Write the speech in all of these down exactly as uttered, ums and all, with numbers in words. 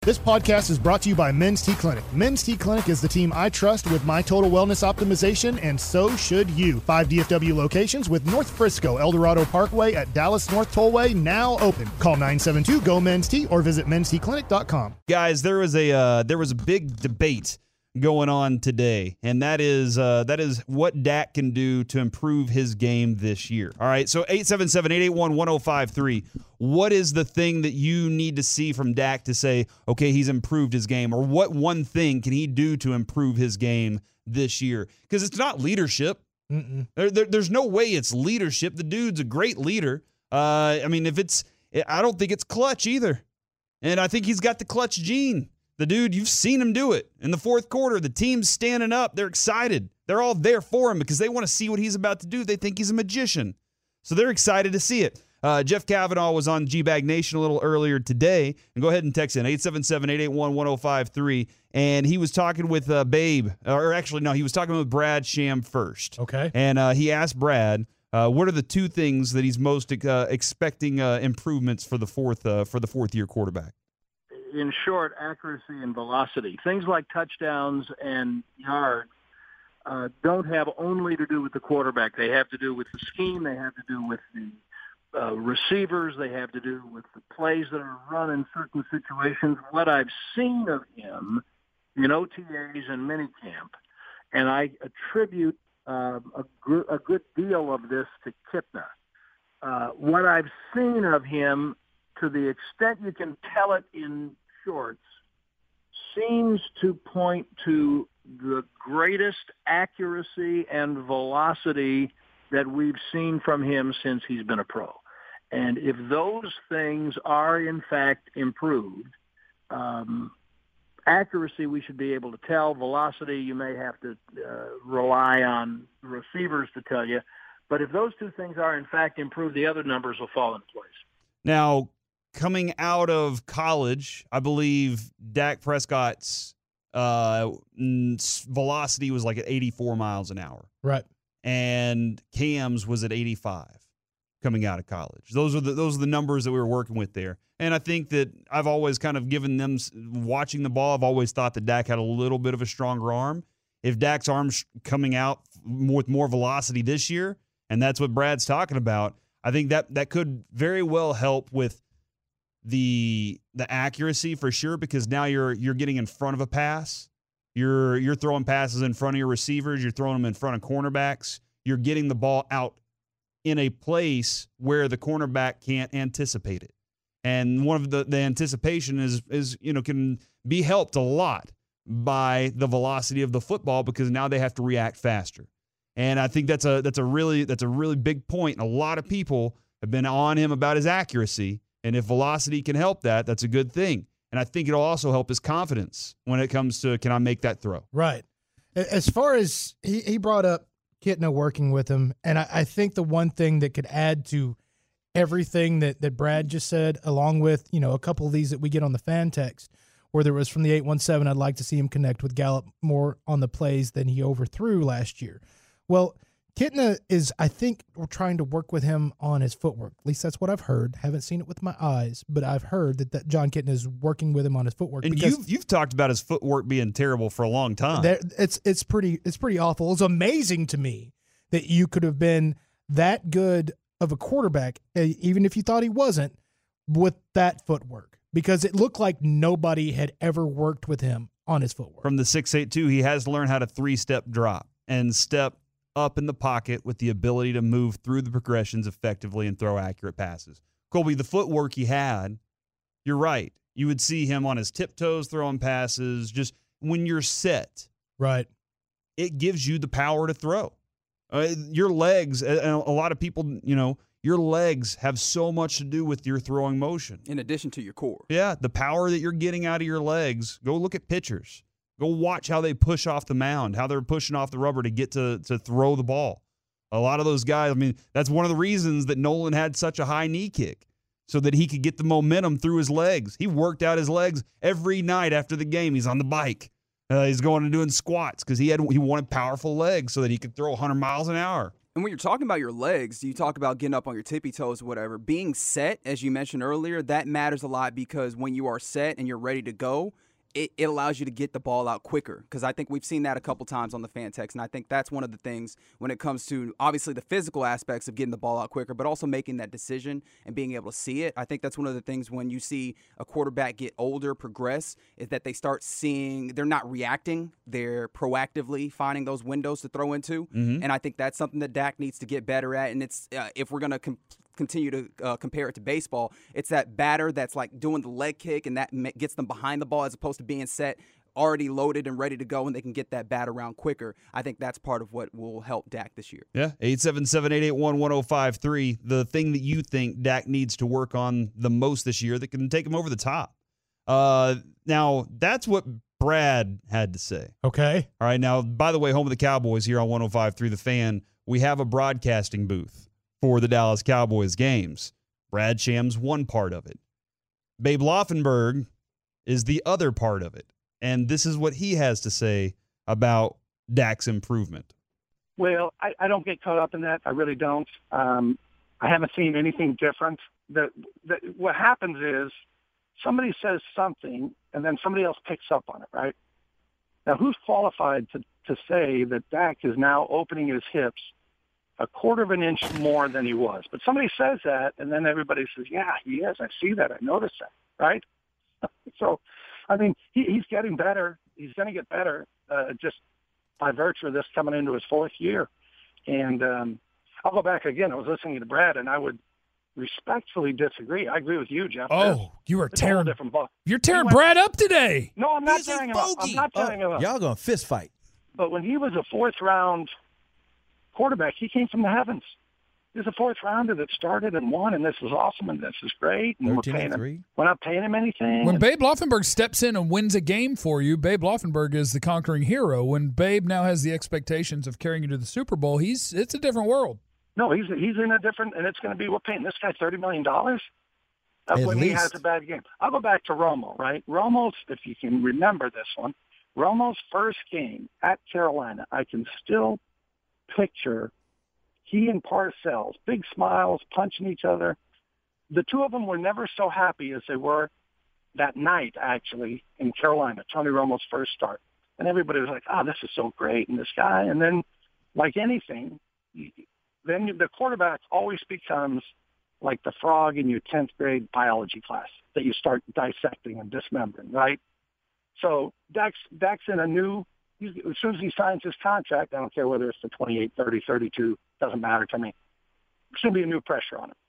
This podcast is brought to you by Men's T Clinic. Men's T Clinic is the team I trust with my total wellness optimization, and so should you. Five D F W locations with North Frisco, El Dorado Parkway at Dallas North Tollway now open. Call nine seven two, G O, Men's T or visit mens t clinic dot com. Guys, there was a uh, there was a big debate going on today, and that is uh, that is what Dak can do to improve his game this year. All right, so eight seven seven, eight eight one, one oh five three. What is the thing that you need to see from Dak to say, okay, he's improved his game? Or what one thing can he do to improve his game this year? Because it's not leadership. There, there, there's no way it's leadership. The dude's a great leader. Uh, I mean, if it's – I don't think it's clutch either. And I think he's got the clutch gene. The dude, you've seen him do it. In the fourth quarter, the team's standing up. They're excited. They're all there for him because they want to see what he's about to do. They think he's a magician. So they're excited to see it. Uh, Jeff Kavanaugh was on G-Bag Nation a little earlier today. And go ahead and text in, eight seven seven, eight eight one, one oh five three. And he was talking with uh, Babe. Or actually, no, he was talking with Brad Sham first. Okay. And uh, he asked Brad, uh, what are the two things that he's most uh, expecting uh, improvements for the fourth uh, for the fourth-year quarterback? In short, accuracy and velocity. Things like touchdowns and yards uh, don't have only to do with the quarterback. They have to do with the scheme. They have to do with the uh, receivers. They have to do with the plays that are run in certain situations. What I've seen of him in O T As and minicamp, and I attribute uh, a, gr- a good deal of this to Kitna. Uh, what I've seen of him, to the extent you can tell it in shorts, seems to point to the greatest accuracy and velocity that we've seen from him since he's been a pro. And if those things are, in fact, improved, um, accuracy we should be able to tell. Velocity, you may have to uh, rely on receivers to tell you. But if those two things are, in fact, improved, the other numbers will fall into place. Now, coming out of college, I believe Dak Prescott's uh, velocity was like at eighty-four miles an hour. Right. And Cam's was at eighty-five coming out of college. Those are the those are the numbers that we were working with there. And I think that I've always kind of given them, watching the ball, I've always thought that Dak had a little bit of a stronger arm. If Dak's arm's coming out with more velocity this year, and that's what Brad's talking about, I think that that could very well help with the the accuracy for sure, because now you're you're getting in front of a pass. You're you're throwing passes in front of your receivers. You're throwing them in front of cornerbacks. You're getting the ball out in a place where the cornerback can't anticipate it. And one of the, the anticipation is is you know can be helped a lot by the velocity of the football, because now they have to react faster. And I think that's a that's a really that's a really big point. And a lot of people have been on him about his accuracy. And if velocity can help that, that's a good thing. And I think it'll also help his confidence when it comes to, can I make that throw? Right. As far as he, he brought up Kitna working with him, and I, I think the one thing that could add to everything that, that Brad just said, along with, you know, a couple of these that we get on the fan text, where there was from the eight one seven, I'd like to see him connect with Gallup more on the plays than he overthrew last year. Well, Kitna is, I think, we're trying to work with him on his footwork. At least that's what I've heard. Haven't seen it with my eyes, but I've heard that, that John Kitna is working with him on his footwork. And you've, you've talked about his footwork being terrible for a long time. There, it's it's pretty it's pretty awful. It's amazing to me that you could have been that good of a quarterback, even if you thought he wasn't, with that footwork, because it looked like nobody had ever worked with him on his footwork. From the six eight two, he has learned how to three-step drop and step up in the pocket with the ability to move through the progressions effectively and throw accurate passes. Colby, the footwork he had, you're right. You would see him on his tiptoes throwing passes. Just when you're set, right, it gives you the power to throw. Uh, your legs, and a lot of people, you know, your legs have so much to do with your throwing motion. In addition to your core. Yeah, the power that you're getting out of your legs. Go look at pitchers. Go watch how they push off the mound, how they're pushing off the rubber to get to, to throw the ball. A lot of those guys, I mean, that's one of the reasons that Nolan had such a high knee kick, so that he could get the momentum through his legs. He worked out his legs every night after the game. He's on the bike. Uh, he's going and doing squats because he had he wanted powerful legs so that he could throw one hundred miles an hour. And when you're talking about your legs, you talk about getting up on your tippy toes or whatever. Being set, as you mentioned earlier, that matters a lot because when you are set and you're ready to go, it, it allows you to get the ball out quicker. Because I think we've seen that a couple times on the fan text, and I think that's one of the things when it comes to obviously the physical aspects of getting the ball out quicker, but also making that decision and being able to see it. I think that's one of the things when you see a quarterback get older, progress, is that they start seeing, they're not reacting, they're proactively finding those windows to throw into. Mm-hmm. And I think that's something that Dak needs to get better at. And it's uh, if we're going to com- continue to uh, compare it to baseball, it's that batter that's like doing the leg kick and that gets them behind the ball as opposed to being set, already loaded and ready to go, and they can get that bat around quicker. I think that's part of what will help Dak this year. Yeah, eight seven seven, eight eight one, one oh five three. The thing that you think Dak needs to work on the most this year that can take him over the top. Uh, now, that's what Brad had to say. Okay. All right, now, by the way, home of the Cowboys here on one oh five three The Fan, we have a broadcasting booth for the Dallas Cowboys games. Brad Sham's one part of it. Babe Laufenberg is the other part of it. And this is what he has to say about Dak's improvement. Well, I, I don't get caught up in that. I really don't. Um, I haven't seen anything different. The, the, what happens is somebody says something, and then somebody else picks up on it, right? Now, who's qualified to, to say that Dak is now opening his hips a quarter of an inch more than he was? But somebody says that, and then everybody says, yeah, he is. I see that. I noticed that, right? So, I mean, he, he's getting better. He's going to get better uh, just by virtue of this coming into his fourth year. And um, I'll go back again. I was listening to Brad, and I would respectfully disagree. I agree with you, Jeff. Oh, There's, you are tearing different ball. You're tearing went, Brad up today. No, I'm not He's tearing a him up. bogey. I'm not tearing oh, him up. Y'all going to fist fight. But when he was a fourth-round quarterback, he came from the heavens. He was a fourth rounder that started and won, and this is awesome, and this is great. And we're paying him. We're not paying him anything. When Babe Laufenberg steps in and wins a game for you, Babe Laufenberg is the conquering hero. When Babe now has the expectations of carrying you to the Super Bowl, he's it's a different world. No, he's he's in a different, and it's going to be, we're paying this guy thirty million dollars At when least. he has a bad game. I'll go back to Romo, right? Romo's, if you can remember this one, Romo's first game at Carolina, I can still picture he and Parcells, big smiles, punching each other. The two of them were never so happy as they were that night, actually, in Carolina, Tony Romo's first start. And everybody was like, oh, this is so great, and this guy. And then, like anything, then the quarterback always becomes like the frog in your tenth grade biology class that you start dissecting and dismembering, right? So Dak's, Dak's in a new, as soon as he signs his contract, I don't care whether it's the twenty-eight, thirty, thirty-two, doesn't matter to me. There's going to be a new pressure on him.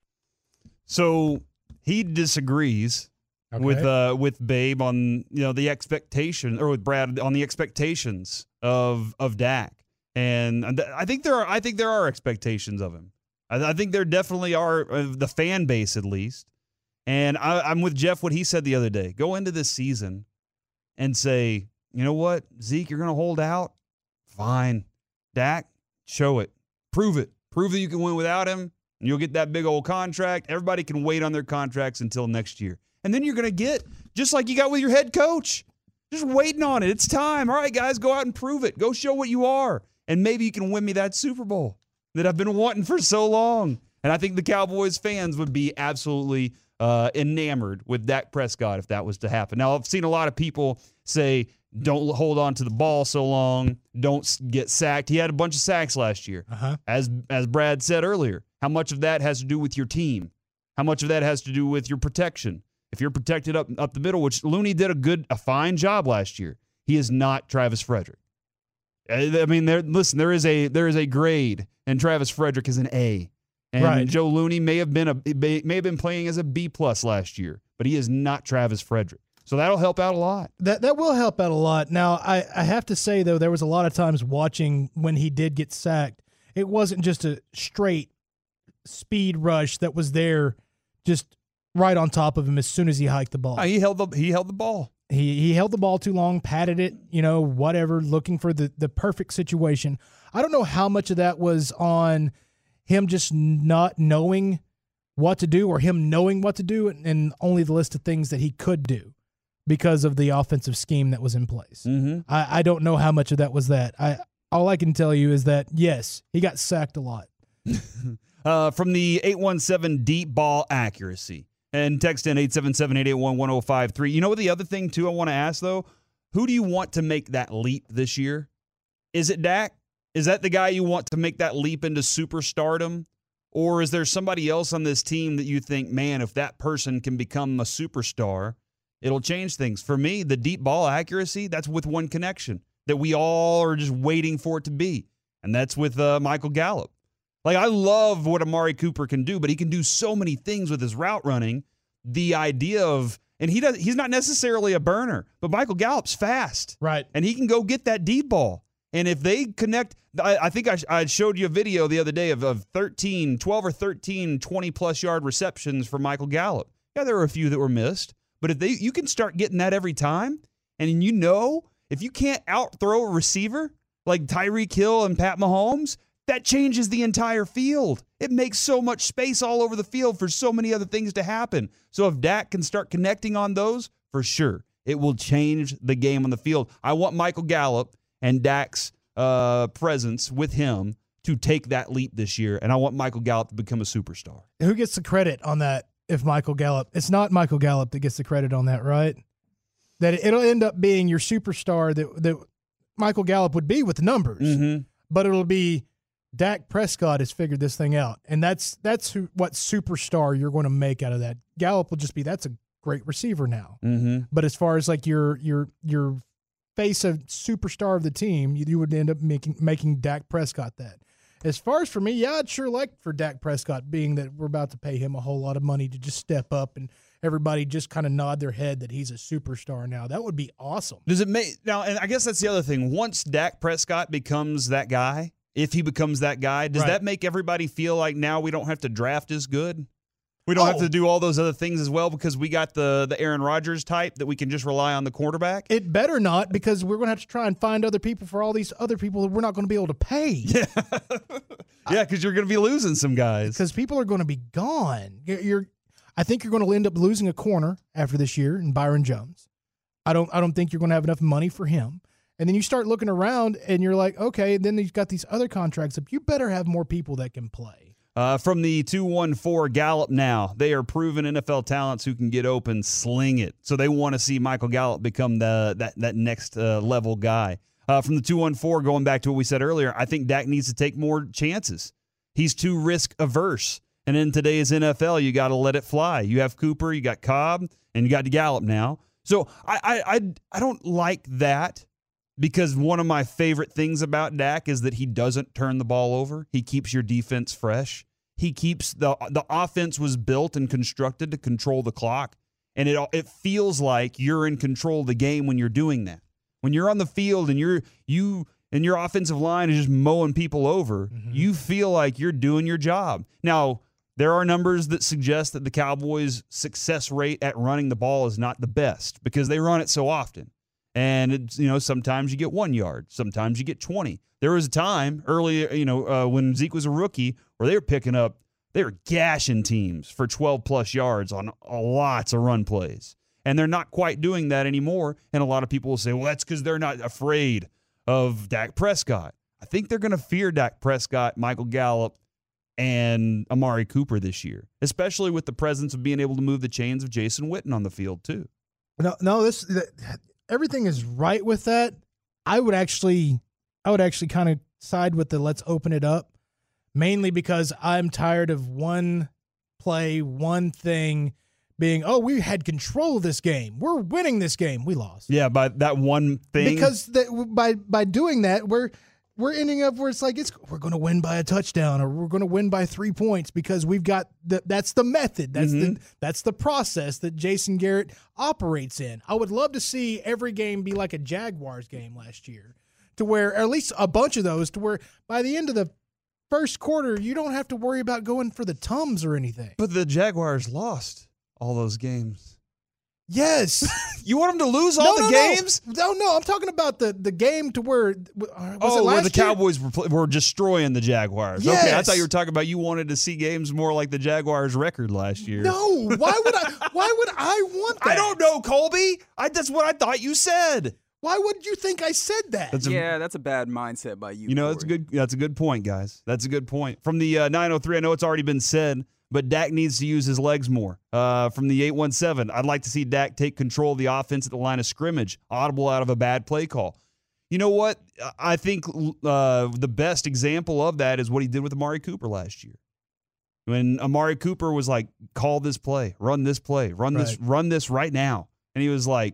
So he disagrees Okay. with uh, with Babe on you know the expectation, or with Brad on the expectations of of Dak, and I think there are I think there are expectations of him. I, I think there definitely are, uh, the fan base at least. And I, I'm with Jeff. What he said the other day: go into this season and say, you know what, Zeke, you're going to hold out. Fine, Dak, show it, prove it, prove that you can win without him, and you'll get that big old contract. Everybody can wait on their contracts until next year. And then you're going to get, just like you got with your head coach, just waiting on it. It's time. All right, guys, go out and prove it. Go show what you are. And maybe you can win me that Super Bowl that I've been wanting for so long. And I think the Cowboys fans would be absolutely uh, enamored with Dak Prescott if that was to happen. Now, I've seen a lot of people say, don't hold on to the ball so long. Don't get sacked. He had a bunch of sacks last year. Uh-huh. As as Brad said earlier, how much of that has to do with your team? How much of that has to do with your protection? If you're protected up up the middle, which Looney did a good, a fine job last year, he is not Travis Frederick. I mean, there. Listen, there is a there is a grade, and Travis Frederick is an A. And right. Joe Looney may have been a may have been playing as a B plus last year, but he is not Travis Frederick. So that'll help out a lot. That that will help out a lot. Now, I, I have to say, though, there was a lot of times watching when he did get sacked, it wasn't just a straight speed rush that was there just right on top of him as soon as he hiked the ball. Oh, he held the he held the ball. He he held the ball too long, patted it, you know, whatever, looking for the, the perfect situation. I don't know how much of that was on him just not knowing what to do or him knowing what to do and, and only the list of things that he could do because of the offensive scheme that was in place. Mm-hmm. I, I don't know how much of that was that. I All I can tell you is that, yes, he got sacked a lot. uh, from the eight one seven deep ball accuracy. And text in eight seven seven, eight eight one, one oh five three. You know what the other thing, too, I want to ask, though? Who do you want to make that leap this year? Is it Dak? Is that the guy you want to make that leap into superstardom? Or is there somebody else on this team that you think, man, if that person can become a superstar, it'll change things? For me, the deep ball accuracy, that's with one connection that we all are just waiting for it to be, and that's with uh, Michael Gallup. Like, I love what Amari Cooper can do, but he can do so many things with his route running. The idea of, and he does, he's not necessarily a burner, but Michael Gallup's fast. Right. And he can go get that deep ball. And if they connect, I, I think I, I showed you a video the other day of, of thirteen, twelve or thirteen twenty-plus yard receptions for Michael Gallup. Yeah, there were a few that were missed, but if they, you can start getting that every time, and you know, if you can't out-throw a receiver like Tyreek Hill and Pat Mahomes, that changes the entire field. It makes so much space all over the field for so many other things to happen. So if Dak can start connecting on those, for sure, it will change the game on the field. I want Michael Gallup and Dak's uh, presence with him to take that leap this year, and I want Michael Gallup to become a superstar. Who gets the credit on that if Michael Gallup? It's not Michael Gallup that gets the credit on that, right? That it'll end up being your superstar that, that Michael Gallup would be with the numbers, Mm-hmm. but it'll be Dak Prescott has figured this thing out, and that's that's who, what superstar you're going to make out of that. Gallup will just be, that's a great receiver now. Mm-hmm. But as far as like your your your face of superstar of the team, you, you would end up making making Dak Prescott that. As far as for me, yeah, I'd sure like for Dak Prescott, being that we're about to pay him a whole lot of money to just step up and everybody just kind of nod their head that he's a superstar now. That would be awesome. Does it make now? And I guess that's the other thing. Once Dak Prescott becomes that guy, if he becomes that guy, does Right. that make everybody feel like now we don't have to draft as good? We don't Oh. have to do all those other things as well because we got the the Aaron Rodgers type that we can just rely on the quarterback? It better not, because we're going to have to try and find other people for all these other people that we're not going to be able to pay. Yeah, yeah, because you're going to be losing some guys. Because people are going to be gone. You're, you're, I think you're going to end up losing a corner after this year in Byron Jones. I don't. I don't think you're going to have enough money for him. And then you start looking around, and you're like, okay. Then you've got these other contracts up. You better have more people that can play. Uh, from the two one four Gallup now, they are proven N F L talents who can get open, sling it. So they want to see Michael Gallup become the that that next uh, level guy. Uh, from the two one four, going back to what we said earlier, I think Dak needs to take more chances. He's too risk averse. And in today's N F L, you got to let it fly. You have Cooper, you got Cobb, and you got Gallup now. So I I I, I don't like that. Because one of my favorite things about Dak is that he doesn't turn the ball over. He keeps your defense fresh. He keeps the the offense was built and constructed to control the clock, and it it feels like you're in control of the game when you're doing that. When you're on the field and you're you and your offensive line is just mowing people over, mm-hmm. you feel like you're doing your job. Now, there are numbers that suggest that the Cowboys' success rate at running the ball is not the best because they run it so often. And, it's, you know, sometimes you get one yard. Sometimes you get twenty. There was a time early, you know, uh, when Zeke was a rookie where they were picking up, they were gashing teams for twelve-plus yards on lots of run plays. And they're not quite doing that anymore. And a lot of people will say, well, that's because they're not afraid of Dak Prescott. I think they're going to fear Dak Prescott, Michael Gallup, and Amari Cooper this year, especially with the presence of being able to move the chains of Jason Witten on the field, too. No, no, this... The, everything is right with that. I would actually, I would actually kind of side with the let's open it up, mainly because I'm tired of one play, one thing being, oh, we had control of this game. We're winning this game. We lost. Yeah, by that one thing. Because the, by by doing that, we're we're ending up where it's like it's we're going to win by a touchdown or we're going to win by three points because we've got the, that's the method. That's mm-hmm. the that's the process that Jason Garrett operates in. I would love to see every game be like a Jaguars game last year, to where or at least a bunch of those, to where by the end of the first quarter you don't have to worry about going for the Tums or anything. But the Jaguars lost all those games. Yes. You want them to lose all no, the no, games? No. no, no. I'm talking about the, the game to where was oh, it last where the year? Cowboys were, were destroying the Jaguars. Yes. Okay, I thought you were talking about you wanted to see games more like the Jaguars' record last year. No, why would I? Why would I want that? I don't know, Colby. I, that's what I thought you said. Why would you think I said that? That's a, yeah, that's a bad mindset by you. You know, Corey. that's a good. That's a good point, guys. That's a good point. From the uh, nine oh three, I know it's already been said, but Dak needs to use his legs more. Uh, from the eight one seven, I'd like to see Dak take control of the offense at the line of scrimmage, audible out of a bad play call. You know what? I think uh, the best example of that is what he did with Amari Cooper last year. When Amari Cooper was like, call this play, run this play, run Right. this, run this right now. And he was like,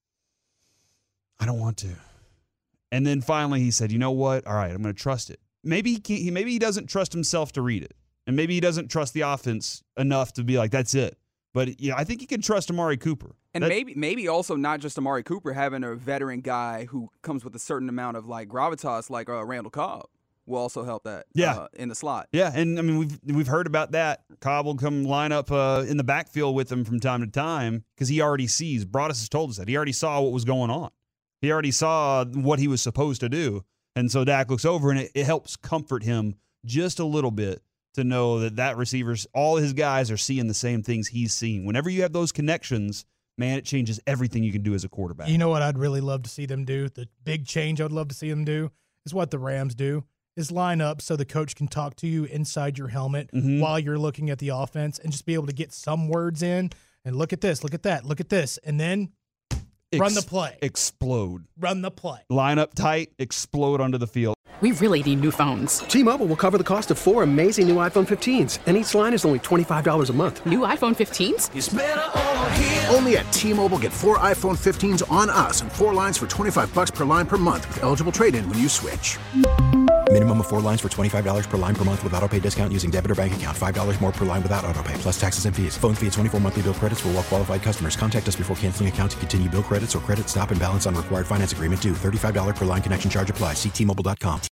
I don't want to. And then finally he said, you know what? All right, I'm going to trust it. Maybe he can't, he maybe he doesn't trust himself to read it. And maybe he doesn't trust the offense enough to be like, that's it. But yeah, I think he can trust Amari Cooper. And That- maybe maybe also not just Amari Cooper, having a veteran guy who comes with a certain amount of like gravitas like uh, Randall Cobb will also help that Yeah. uh, in the slot. Yeah, and I mean we've we've heard about that. Cobb will come line up uh, in the backfield with him from time to time because he already sees. Broadus has told us that he already saw what was going on. He already saw what he was supposed to do, and so Dak looks over and it, it helps comfort him just a little bit to know that that receivers, all his guys are seeing the same things he's seeing. Whenever you have those connections, man, it changes everything you can do as a quarterback. You know what I'd really love to see them do? The big change I'd love to see them do is what the Rams do, is line up so the coach can talk to you inside your helmet Mhm. while you're looking at the offense and just be able to get some words in and look at this, look at that, look at this, and then run the Ex- play. Explode. Run the play. Line up tight, explode onto the field. We really need new phones. T-Mobile will cover the cost of four amazing new iPhone fifteens, and each line is only twenty-five dollars a month. New iPhone fifteens? Only at T-Mobile, get four iPhone fifteens on us and four lines for twenty-five bucks per line per month with eligible trade-in when you switch. Minimum of four lines for twenty-five dollars per line per month with autopay discount using debit or bank account. five dollars more per line without autopay, plus taxes and fees. Phone fee at twenty-four monthly bill credits for well-qualified customers. Contact us before canceling account to continue bill credits or credit stop and balance on required finance agreement due. thirty-five dollars per line connection charge applies. See T Mobile dot com.